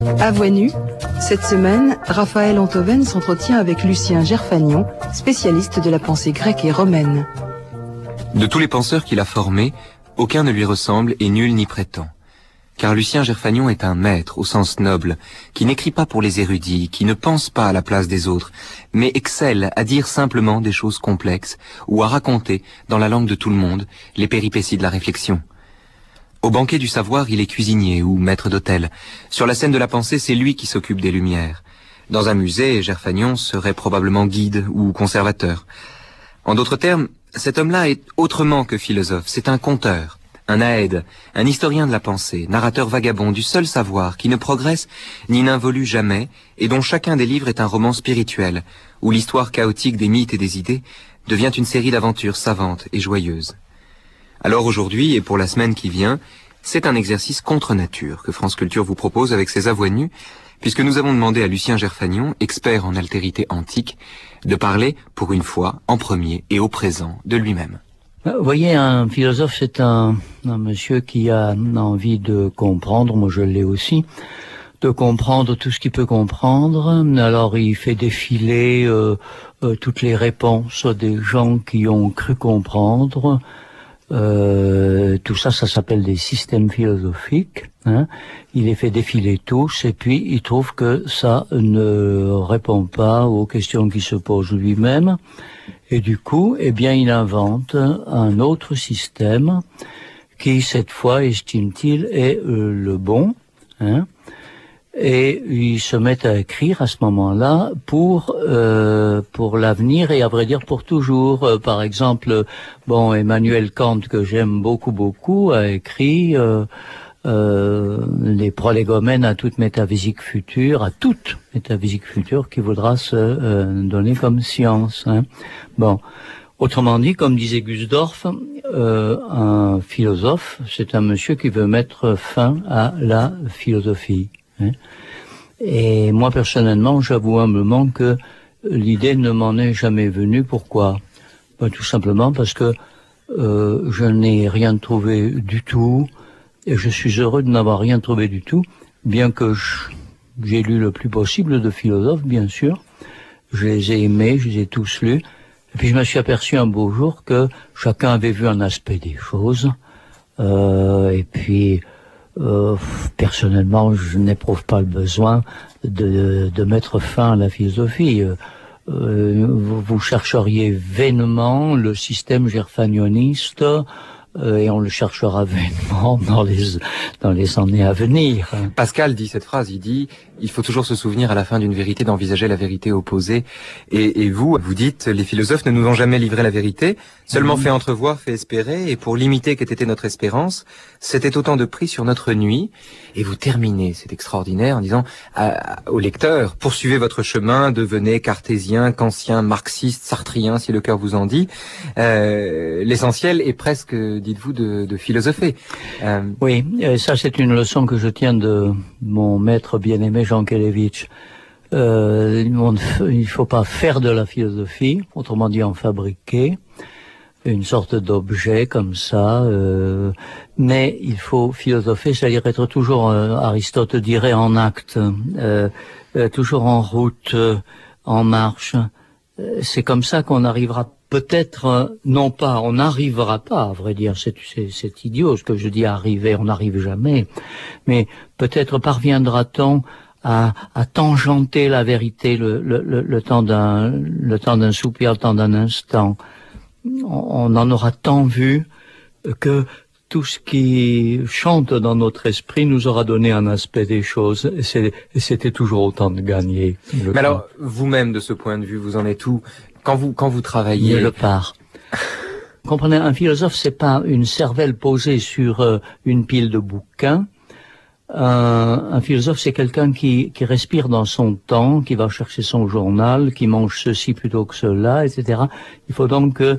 À Voix nue, cette semaine, Raphaël Enthoven s'entretient avec Lucien Gerfagnon, spécialiste de la pensée grecque et romaine. De tous les penseurs qu'il a formés, aucun ne lui ressemble et nul n'y prétend. Car Lucien Gerfagnon est un maître au sens noble, qui n'écrit pas pour les érudits, qui ne pense pas à la place des autres, mais excelle à dire simplement des choses complexes ou à raconter, dans la langue de tout le monde, les péripéties de la réflexion. Au banquet du savoir, il est cuisinier ou maître d'hôtel. Sur la scène de la pensée, c'est lui qui s'occupe des lumières. Dans un musée, Gerfagnon serait probablement guide ou conservateur. En d'autres termes, cet homme-là est autrement que philosophe, c'est un conteur, un aède, un historien de la pensée, narrateur vagabond du seul savoir qui ne progresse ni n'involue jamais et dont chacun des livres est un roman spirituel, où l'histoire chaotique des mythes et des idées devient une série d'aventures savantes et joyeuses. Alors aujourd'hui, et pour la semaine qui vient, c'est un exercice contre nature que France Culture vous propose avec ses avoix nus, puisque nous avons demandé à Lucien Gerfagnon, expert en altérité antique, de parler, pour une fois, en premier et au présent, de lui-même. Vous voyez, un philosophe, c'est un monsieur qui a envie de comprendre, moi je l'ai aussi, de comprendre tout ce qu'il peut comprendre. Alors il fait défiler toutes les réponses des gens qui ont cru comprendre. Tout ça, ça s'appelle des systèmes philosophiques. Hein. Il les fait défiler tous et puis il trouve que ça ne répond pas aux questions qu'il se pose lui-même. Et du coup, eh bien, il invente un autre système qui, cette fois, estime-t-il, est le bon. Hein. Et il se met à écrire à ce moment-là pour l'avenir et à vrai dire pour toujours. Par exemple, Emmanuel Kant, que j'aime beaucoup, a écrit les prolégomènes à toute métaphysique future qui voudra se donner comme science. Hein. Bon, autrement dit, comme disait Gusdorff, un philosophe, c'est un monsieur qui veut mettre fin à la philosophie. Et moi personnellement, j'avoue humblement que l'idée ne m'en est jamais venue. Pourquoi ? Tout simplement parce que je n'ai rien trouvé du tout, et je suis heureux de n'avoir rien trouvé du tout, bien que j'ai lu le plus possible de philosophes, bien sûr. Je les ai aimés, je les ai tous lus. Et puis je me suis aperçu un beau jour que chacun avait vu un aspect des choses. Et puis personnellement, je n'éprouve pas le besoin de mettre fin à la philosophie. Vous chercheriez vainement le système gerfagnoniste et on le cherchera vainement dans les années à venir. Pascal dit cette phrase, il dit il faut toujours se souvenir à la fin d'une vérité d'envisager la vérité opposée. Et vous dites les philosophes ne nous ont jamais livré la vérité, seulement fait entrevoir, fait espérer, et pour limiter qu'ait été notre espérance, c'était autant de prix sur notre nuit. Et vous terminez, c'est extraordinaire, en disant au lecteur, poursuivez votre chemin, devenez cartésien, kantien, marxiste, sartrien, si le cœur vous en dit. L'essentiel est presque, dites-vous, de philosopher. Oui, ça c'est une leçon que je tiens de mon maître bien-aimé Jean Kelevitch. Il ne faut pas faire de la philosophie, autrement dit en fabriquer une sorte d'objet comme ça, mais il faut philosopher, c'est-à-dire être toujours, Aristote dirait, en acte, toujours en route, en marche. C'est comme ça qu'on arrivera peut-être, on n'arrivera pas, à vrai dire, c'est idiot ce que je dis arriver, on n'arrive jamais, mais peut-être parviendra-t-on à tangenter la vérité le temps d'un soupir, le temps d'un instant. On en aura tant vu que tout ce qui chante dans notre esprit nous aura donné un aspect des choses, et c'était toujours autant de gagner. Mais alors, vous-même, de ce point de vue, vous en êtes où quand vous travaillez? Le part. Comprenez, un philosophe, c'est pas une cervelle posée sur une pile de bouquins. Un philosophe, c'est quelqu'un qui respire dans son temps, qui va chercher son journal, qui mange ceci plutôt que cela, etc. Il faut donc que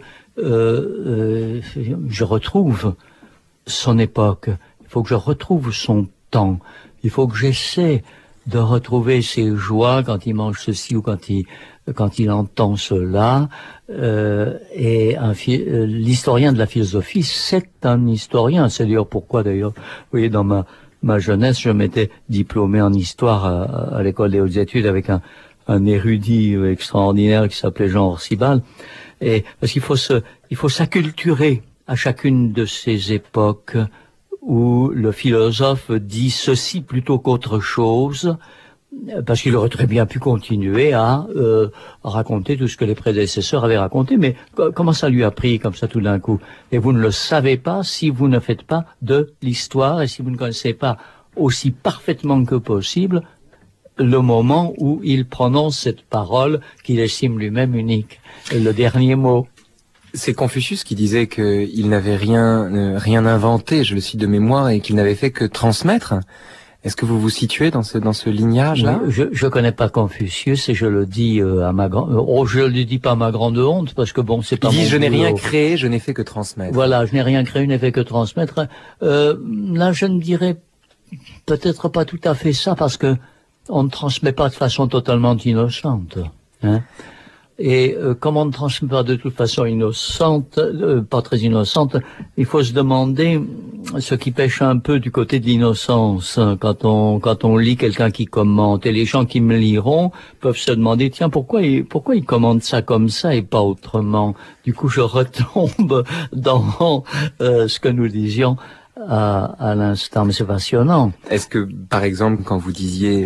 je retrouve son époque. Il faut que je retrouve son temps. Il faut que j'essaie de retrouver ses joies quand il mange ceci ou quand il entend cela. Et l'historien de la philosophie, c'est un historien. C'est d'ailleurs pourquoi, d'ailleurs, vous voyez, dans ma jeunesse, je m'étais diplômé en histoire à l'école des hautes études avec un érudit extraordinaire qui s'appelait Jean Orsibal. Et parce qu'il faut s'acculturer à chacune de ces époques où le philosophe dit ceci plutôt qu'autre chose, parce qu'il aurait très bien pu continuer à raconter tout ce que les prédécesseurs avaient raconté, mais comment ça lui a pris comme ça tout d'un coup? Et vous ne le savez pas si vous ne faites pas de l'histoire et si vous ne connaissez pas aussi parfaitement que possible le moment où il prononce cette parole qu'il estime lui-même unique, le dernier mot. C'est Confucius qui disait qu'il n'avait rien inventé, je le cite de mémoire, et qu'il n'avait fait que transmettre. Est-ce que vous vous situez dans ce lignage-là? Je connais pas Confucius et je le dis à ma grande, je le dis pas à ma grande honte parce que bon, c'est pas mon boulot. Je n'ai rien créé, je n'ai fait que transmettre. Voilà, je n'ai rien créé, je n'ai fait que transmettre. Là, je ne dirais peut-être pas tout à fait ça parce que on ne transmet pas de façon totalement innocente, hein. Et comme on ne transmet pas de toute façon innocente, pas très innocente, il faut se demander ce qui pêche un peu du côté de l'innocence quand on lit quelqu'un qui commente. Et les gens qui me liront peuvent se demander tiens pourquoi il commente ça comme ça et pas autrement. Du coup je retombe dans ce que nous disions à l'instant, mais c'est passionnant. Est-ce que, par exemple, quand vous disiez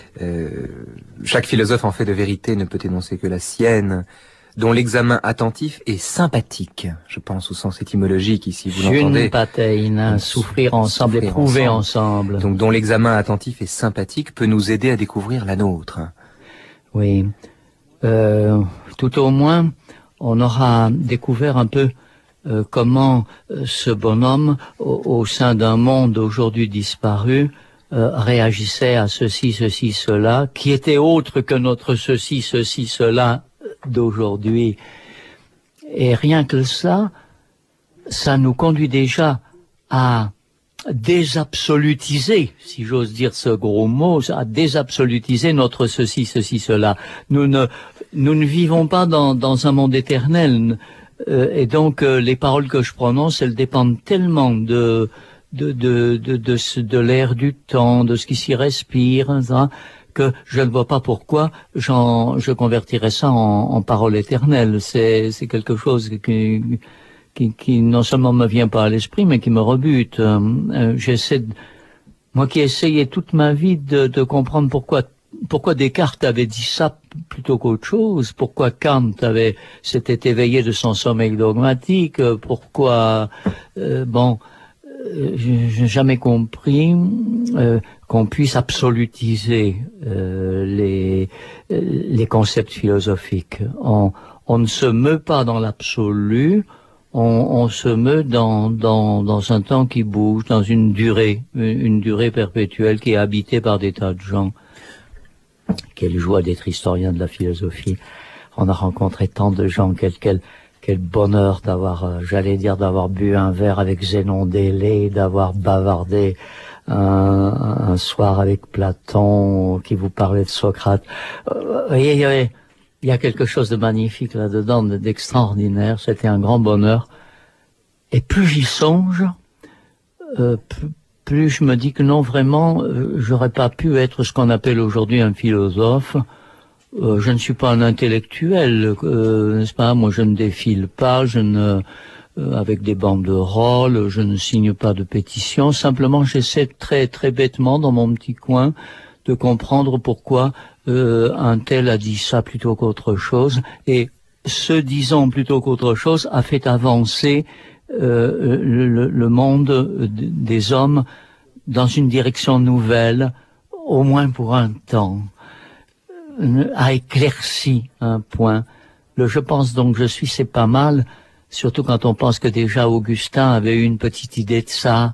chaque philosophe en fait de vérité ne peut énoncer que la sienne, dont l'examen attentif est sympathique, je pense au sens étymologique ici, vous l'entendez. Sympathein, souffrir ensemble, éprouver ensemble. Donc dont l'examen attentif est sympathique peut nous aider à découvrir la nôtre. Oui, tout au moins, on aura découvert un peu comment ce bonhomme, au sein d'un monde aujourd'hui disparu, réagissait à ceci, cela, qui était autre que notre ceci, cela d'aujourd'hui. Et rien que ça nous conduit déjà à désabsolutiser, si j'ose dire ce gros mot, à désabsolutiser notre ceci, cela. Nous ne vivons pas dans un monde éternel. Et donc les paroles que je prononce, elles dépendent tellement de l'air du temps, de ce qui s'y respire, hein, que je ne vois pas pourquoi je convertirais ça en paroles éternelles. C'est quelque chose qui non seulement me vient pas à l'esprit, mais qui me rebute. Moi qui ai essayé toute ma vie de comprendre pourquoi Descartes avait dit ça plutôt qu'autre chose, pourquoi Kant s'était éveillé de son sommeil dogmatique, pourquoi j'ai jamais compris qu'on puisse absolutiser les concepts philosophiques. On ne se meut pas dans l'absolu, on se meut dans un temps qui bouge, dans une durée perpétuelle qui est habitée par des tas de gens. Quelle joie d'être historien de la philosophie. On a rencontré tant de gens, quel bonheur d'avoir bu un verre avec Zénon d'Élée, d'avoir bavardé un soir avec Platon qui vous parlait de Socrate. Il y a quelque chose de magnifique là-dedans, d'extraordinaire. C'était un grand bonheur. Et plus j'y songe, plus je me dis que non, vraiment, j'aurais pas pu être ce qu'on appelle aujourd'hui un philosophe. Je ne suis pas un intellectuel, n'est-ce pas? Moi, je ne défile pas, avec des banderoles, je ne signe pas de pétitions. Simplement, j'essaie très, très bêtement, dans mon petit coin, de comprendre pourquoi un tel a dit ça plutôt qu'autre chose. Et ce disant plutôt qu'autre chose a fait avancer le monde des hommes dans une direction nouvelle, au moins pour un temps, a éclairci un point. Je pense donc c'est pas mal, surtout quand on pense que déjà Augustin avait eu une petite idée de ça.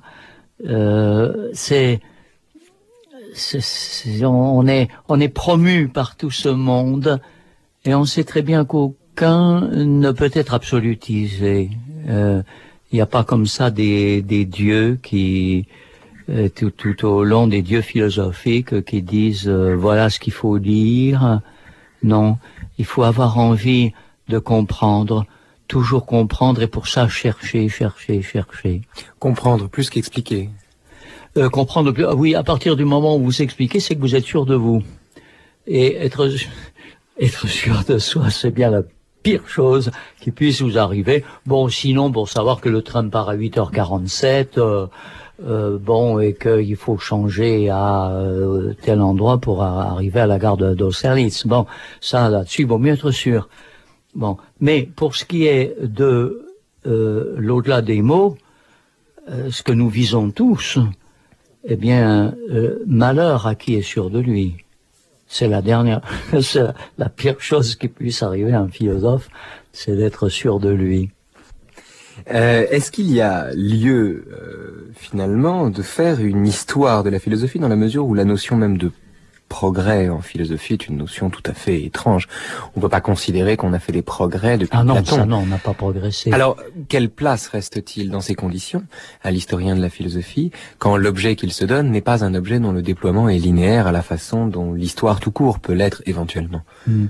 On est promu par tout ce monde et on sait très bien qu'aucun ne peut être absolutisé. Il n'y a pas comme ça des dieux qui tout au long, des dieux philosophiques qui disent voilà ce qu'il faut dire. Non, il faut avoir envie de comprendre, toujours comprendre, et pour ça chercher. Comprendre plus qu'expliquer. Comprendre plus. Oui, à partir du moment où vous expliquez, c'est que vous êtes sûr de vous. Et être sûr de soi, c'est bien la pire chose qui puisse vous arriver. Bon, sinon, pour savoir que le train part à 8h47, bon, et qu'il faut changer à tel endroit pour arriver à la gare d'Austerlitz. Bon, ça, là-dessus, il vaut mieux être sûr. Bon, mais pour ce qui est de l'au-delà des mots, ce que nous visons tous, eh bien, malheur à qui est sûr de lui. C'est la dernière, c'est la pire chose qui puisse arriver à un philosophe, c'est d'être sûr de lui. Est-ce qu'il y a lieu, finalement, de faire une histoire de la philosophie dans la mesure où la notion même de progrès en philosophie est une notion tout à fait étrange. On ne peut pas considérer qu'on a fait des progrès depuis Platon. Ça non, on n'a pas progressé. Alors, quelle place reste-t-il dans ces conditions à l'historien de la philosophie quand l'objet qu'il se donne n'est pas un objet dont le déploiement est linéaire à la façon dont l'histoire tout court peut l'être éventuellement?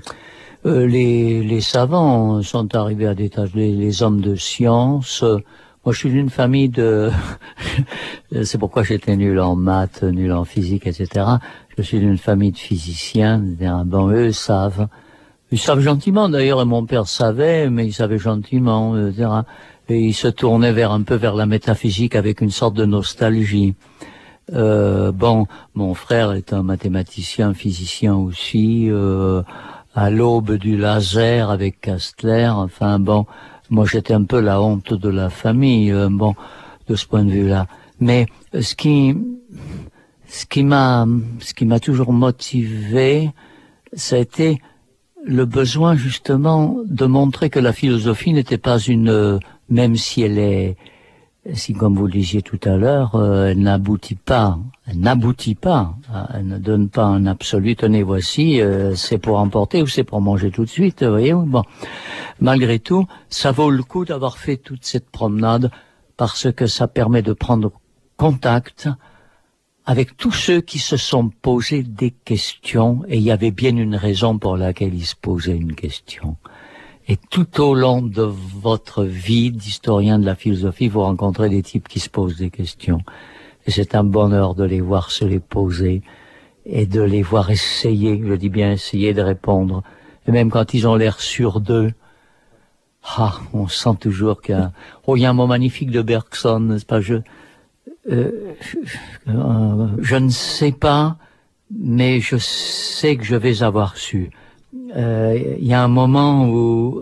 Les savants sont arrivés à des tâches, les hommes de science. Moi, je suis d'une famille de... C'est pourquoi j'étais nul en maths, nul en physique, etc. Je suis d'une famille de physiciens. Bon, eux savent. Ils savent gentiment, d'ailleurs, et mon père savait, mais il savait gentiment, etc. Et il se tournait un peu vers la métaphysique avec une sorte de nostalgie. Bon, mon frère est un mathématicien, physicien aussi, à l'aube du laser avec Kastler. Enfin, bon... Moi, j'étais un peu la honte de la famille, bon, de ce point de vue-là. Mais ce qui m'a toujours motivé, ça a été le besoin justement de montrer que la philosophie n'était pas même si comme vous le disiez tout à l'heure, elle n'aboutit pas, elle ne donne pas un absolu, tenez voici, c'est pour emporter ou c'est pour manger tout de suite, vous voyez. Bon, malgré tout, ça vaut le coup d'avoir fait toute cette promenade parce que ça permet de prendre contact avec tous ceux qui se sont posés des questions, et il y avait bien une raison pour laquelle ils se posaient une question. Et tout au long de votre vie d'historien de la philosophie, vous rencontrez des types qui se posent des questions. Et c'est un bonheur de les voir se les poser et de les voir essayer, je dis bien essayer de répondre. Et même quand ils ont l'air sûrs d'eux, on sent toujours qu'il y a un mot magnifique de Bergson, n'est-ce pas? Je ne sais pas, mais je sais que je vais avoir su. Il y a un moment où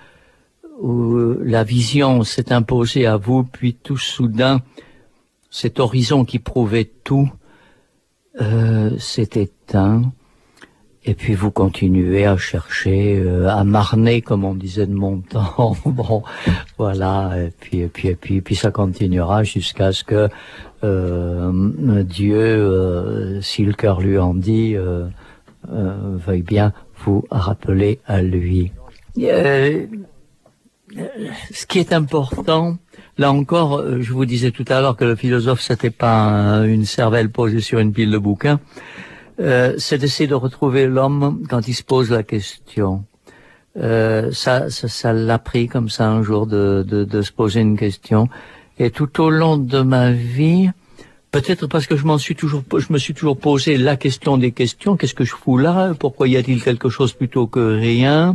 la vision s'est imposée à vous, puis tout soudain, cet horizon qui prouvait tout s'est éteint, et puis vous continuez à chercher, à marner, comme on disait de mon temps. Bon, voilà, et puis ça continuera jusqu'à ce que Dieu, si le cœur lui en dit, veuille bien vous rappeler à lui. Ce qui est important, là encore, je vous disais tout à l'heure que le philosophe, c'était pas une cervelle posée sur une pile de bouquins, c'est d'essayer de retrouver l'homme quand il se pose la question. Ça l'a pris comme ça un jour de se poser une question. Et tout au long de ma vie, peut-être parce que je me suis toujours posé la question des questions. Qu'est-ce que je fous là? Pourquoi y a-t-il quelque chose plutôt que rien?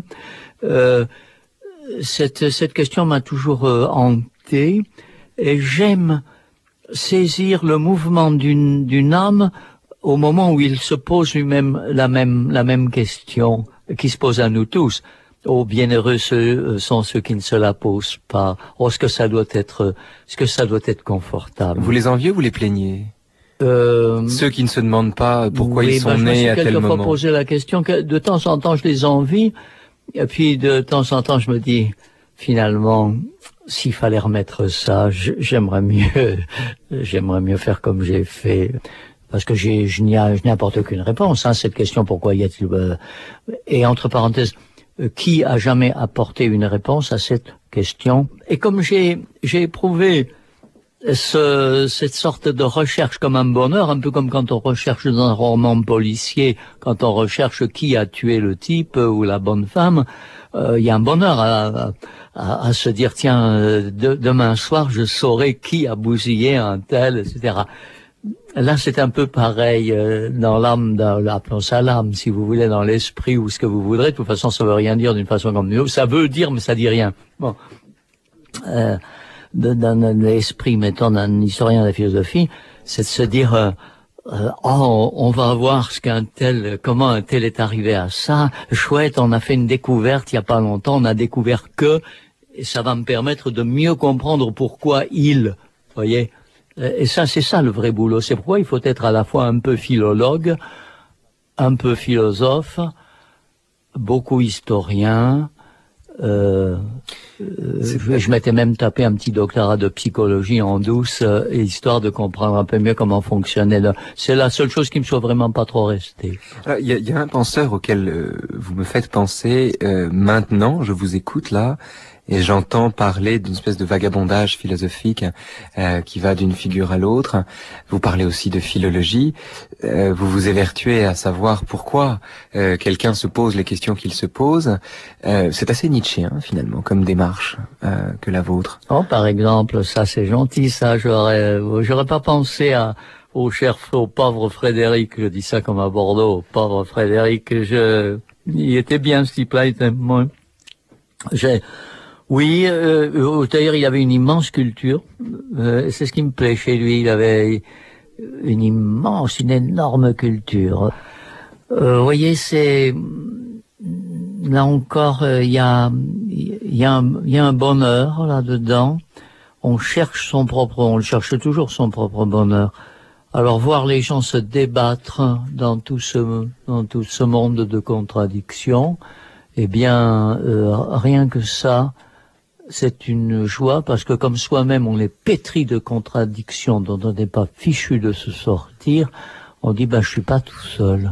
Cette question m'a toujours hanté, et j'aime saisir le mouvement d'une âme au moment où il se pose lui-même la même question qui se pose à nous tous. Oh, bienheureux sont ceux qui ne se la posent pas. Oh, est-ce que ça doit être confortable. Vous les enviez ou vous les plaignez? Ceux qui ne se demandent pas pourquoi ils sont nés à tel moment. Je me suis quelquefois posé la question, que de temps en temps je les envie, et puis de temps en temps je me dis, finalement, s'il fallait remettre ça, j'aimerais mieux faire comme j'ai fait. Parce que je n'y apporte aucune réponse, cette question, pourquoi y a-t-il, et entre parenthèses, qui a jamais apporté une réponse à cette question? Et comme j'ai éprouvé cette sorte de recherche comme un bonheur, un peu comme quand on recherche dans un roman policier, quand on recherche qui a tué le type ou la bonne femme, il y a un bonheur à se dire, tiens, demain soir, je saurai qui a bousillé un tel, etc. Là, c'est un peu pareil dans l'âme, appelons ça l'âme, si vous voulez, dans l'esprit ou ce que vous voudrez. De toute façon, ça veut rien dire d'une façon comme d'une autre. Ça veut dire, mais ça dit rien. Bon, dans l'esprit, mettons, d'un historien de la philosophie, c'est de se dire on va voir comment un tel est arrivé à ça. Chouette, on a fait une découverte il y a pas longtemps. On a découvert que, et ça va me permettre de mieux comprendre pourquoi voyez. Et ça, c'est ça le vrai boulot. C'est pourquoi il faut être à la fois un peu philologue, un peu philosophe, beaucoup historien. Je m'étais même tapé un petit doctorat de psychologie en douce, histoire de comprendre un peu mieux comment fonctionnait. C'est la seule chose qui me soit vraiment pas trop restée. Il y a un penseur auquel vous me faites penser maintenant. Je vous écoute là. Et j'entends parler d'une espèce de vagabondage philosophique qui va d'une figure à l'autre. Vous parlez aussi de philologie. Vous vous évertuez à savoir pourquoi quelqu'un se pose les questions qu'il se pose. C'est assez nietzschéen finalement comme démarche que la vôtre. Oh, par exemple, ça c'est gentil, ça. J'aurais pas pensé au pauvre Frédéric. Je dis ça comme à Bordeaux, pauvre Frédéric. Il était bien ce type-là. Oui, d'ailleurs, il avait une immense culture. C'est ce qui me plaît chez lui. Il avait une énorme culture. Vous voyez, c'est là encore, il y a un bonheur là-dedans. On le cherche toujours son propre bonheur. Alors voir les gens se débattre dans tout ce monde de contradictions, eh bien, rien que ça. C'est une joie parce que comme soi-même on est pétri de contradictions dont on n'est pas fichu de se sortir, on dit je suis pas tout seul.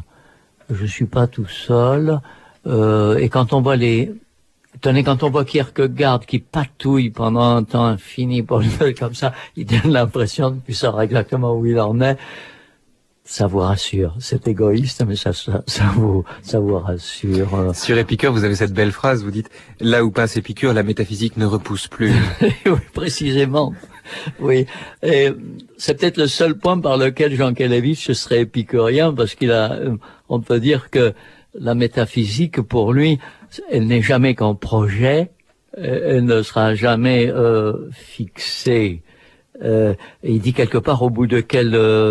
Et quand on voit Kierkegaard qui patouille pendant un temps infini pour le faire comme ça, il donne l'impression de savoir exactement où il en est. Ça vous rassure. C'est égoïste, mais ça vous rassure. Sur Épicure, vous avez cette belle phrase, vous dites « Là où passe Épicure, la métaphysique ne repousse plus. » Oui, précisément. Oui. Et c'est peut-être le seul point par lequel Jean Kelevitch serait épicurien, parce on peut dire que la métaphysique, pour lui, elle n'est jamais qu'en projet, elle ne sera jamais fixée. Il dit quelque part au bout de quelle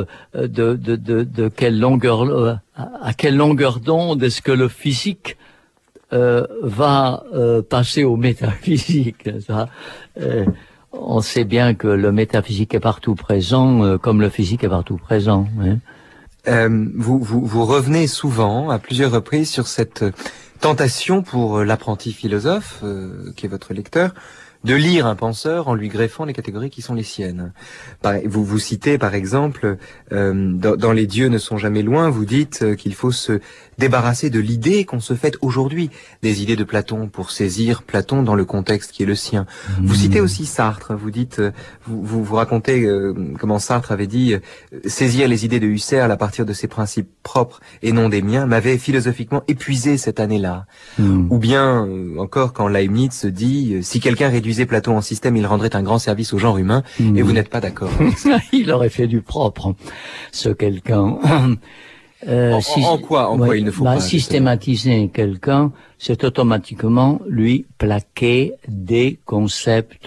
longueur, à quelle longueur d'onde est-ce que le physique va passer au métaphysique. Ça. On sait bien que le métaphysique est partout présent, comme le physique est partout présent. Hein. Vous revenez souvent, à plusieurs reprises, sur cette tentation pour l'apprenti philosophe, qui est votre lecteur, de lire un penseur en lui greffant les catégories qui sont les siennes. Vous citez par exemple, dans Les dieux ne sont jamais loin, vous dites qu'il faut se débarrasser de l'idée qu'on se fait aujourd'hui, des idées de Platon, pour saisir Platon dans le contexte qui est le sien. Vous citez aussi Sartre, vous dites, vous racontez comment Sartre avait dit saisir les idées de Husserl à partir de ses principes propres et non des miens m'avait philosophiquement épuisé cette année-là. Ou bien encore quand Leibniz dit si quelqu'un réduisait Platon en système, il rendrait un grand service au genre humain, et vous n'êtes pas d'accord avec ça. Il aurait fait du propre, ce quelqu'un. En quoi il ne faut pas systématiser quelqu'un, c'est automatiquement lui plaquer des concepts,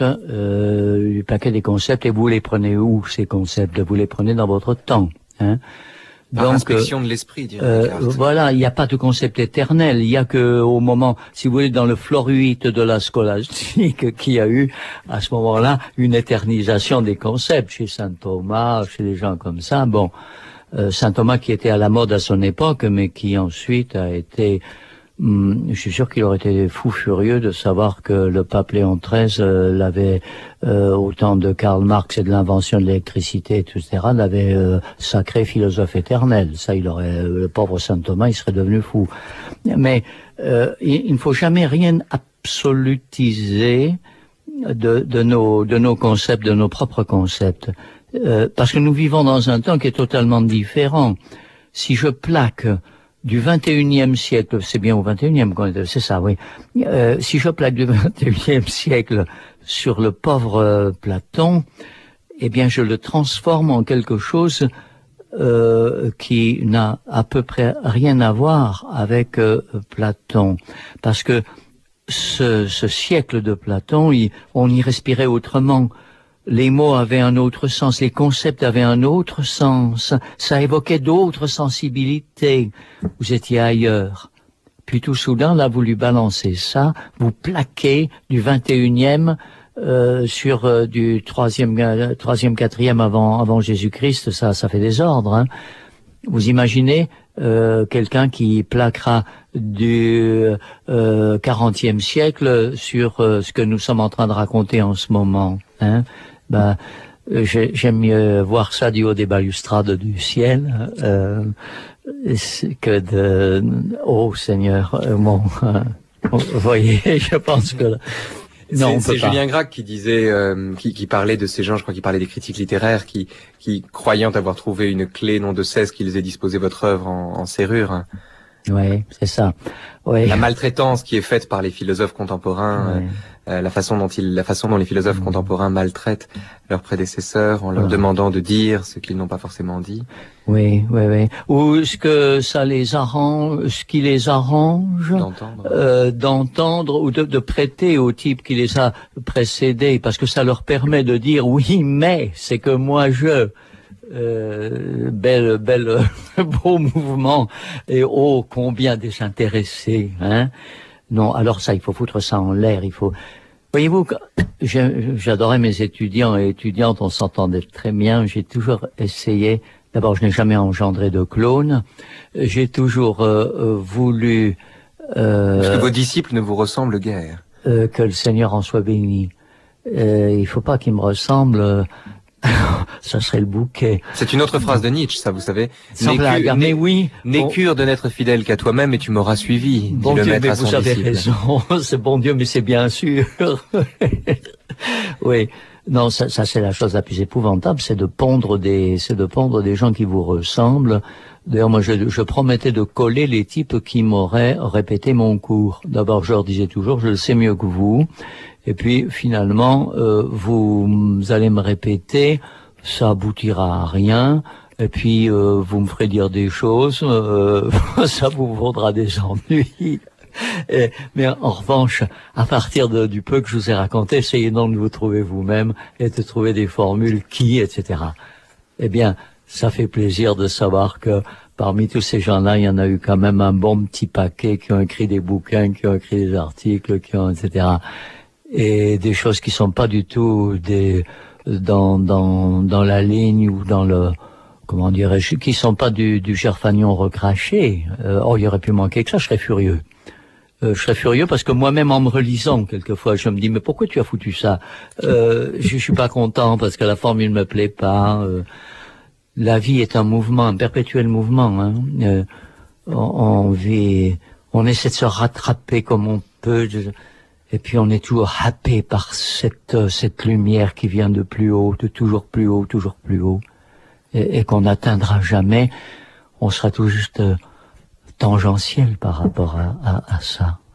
et vous les prenez où ces concepts? Vous les prenez dans votre temps, hein. Par inspection de l'esprit, dirait voilà, il n'y a pas de concept éternel. Il y a que au moment, si vous voulez, dans le floruite de la scolastique, qu'il y a eu à ce moment-là une éternisation des concepts chez saint Thomas, chez les gens comme ça. Bon, saint Thomas qui était à la mode à son époque, mais qui ensuite a été, je suis sûr qu'il aurait été fou furieux de savoir que le pape Léon XIII l'avait, au temps de Karl Marx et de l'invention de l'électricité, etc., l'avait sacré philosophe éternel. Ça, le pauvre saint Thomas, il serait devenu fou. Mais il ne faut jamais rien absolutiser de nos concepts, de nos propres concepts, parce que nous vivons dans un temps qui est totalement différent. Si je plaque du 21e siècle, c'est bien au 21e qu'on est, c'est ça, oui. Si je plaque du 21e siècle sur le pauvre Platon, eh bien je le transforme en quelque chose qui n'a à peu près rien à voir avec Platon, parce que ce siècle de Platon, on y respirait autrement. Les mots avaient un autre sens, les concepts avaient un autre sens, ça évoquait d'autres sensibilités. Vous étiez ailleurs. Puis tout soudain, on a voulu balancer ça, vous plaquez du 21e sur du 3e, 4e avant Jésus-Christ, ça fait désordre. Hein. Vous imaginez quelqu'un qui plaquera du 40e siècle sur ce que nous sommes en train de raconter en ce moment. Hein. J'aime mieux voir ça du haut des balustrades du ciel que de oh Seigneur, vous voyez, je pense que non, c'est Julien Gracq qui disait, qui parlait de ces gens, je crois qu'il parlait des critiques littéraires, qui croyant avoir trouvé une clé non de cesse qu'ils aient disposé votre œuvre en serrure. Oui, c'est ça. Ouais. La maltraitance qui est faite par les philosophes contemporains, la façon dont les philosophes contemporains maltraitent leurs prédécesseurs en leur demandant de dire ce qu'ils n'ont pas forcément dit. Oui. Ou ce que ça les arrange, ce qui les arrange d'entendre ou de prêter au type qui les a précédés, parce que ça leur permet de dire oui, mais c'est que moi bel beau mouvement et oh combien désintéressé, hein. Non, alors ça il faut foutre ça en l'air, il faut. Voyez-vous, j'adorais mes étudiants et étudiantes, on s'entendait très bien, j'ai toujours essayé. D'abord, je n'ai jamais engendré de clone. J'ai toujours voulu parce que vos disciples ne vous ressemblent guère. Que le Seigneur en soit béni. Il faut pas qu'ils me ressemblent. Ça serait le bouquet. C'est une autre phrase de Nietzsche, ça, vous savez. Mais oui. N'aie cure de n'être fidèle qu'à toi-même et tu m'auras suivi. Bon dit le Dieu, maître mais à son vous avez disciple. raison. C'est bon Dieu, mais c'est bien sûr. Oui. Non, ça c'est la chose la plus épouvantable, c'est de pondre des gens qui vous ressemblent. D'ailleurs, moi, je promettais de coller les types qui m'auraient répété mon cours. D'abord, je leur disais toujours, je le sais mieux que vous. Et puis, finalement, vous allez me répéter, ça aboutira à rien. Et puis, vous me ferez dire des choses, ça vous vaudra des ennuis. Mais en revanche, à partir du peu que je vous ai raconté, essayez donc de vous trouver vous-même et de trouver des formules etc. Eh bien, ça fait plaisir de savoir que parmi tous ces gens-là, il y en a eu quand même un bon petit paquet qui ont écrit des bouquins, qui ont écrit des articles, etc. Et des choses qui sont pas du tout dans la ligne ou dans le, comment dirais-je, qui sont pas du Gerfagnon recraché. Il y aurait pu manquer que ça, je serais furieux. Je serais furieux parce que moi-même en me relisant quelquefois, je me dis mais pourquoi tu as foutu ça? Je suis pas content parce que la formule me plaît pas. La vie est un mouvement, un perpétuel mouvement. Hein. On essaie de se rattraper comme on peut, et puis on est toujours happé par cette lumière qui vient de plus haut, de toujours plus haut, et qu'on n'atteindra jamais. On sera tout juste tangentiel par rapport à ça.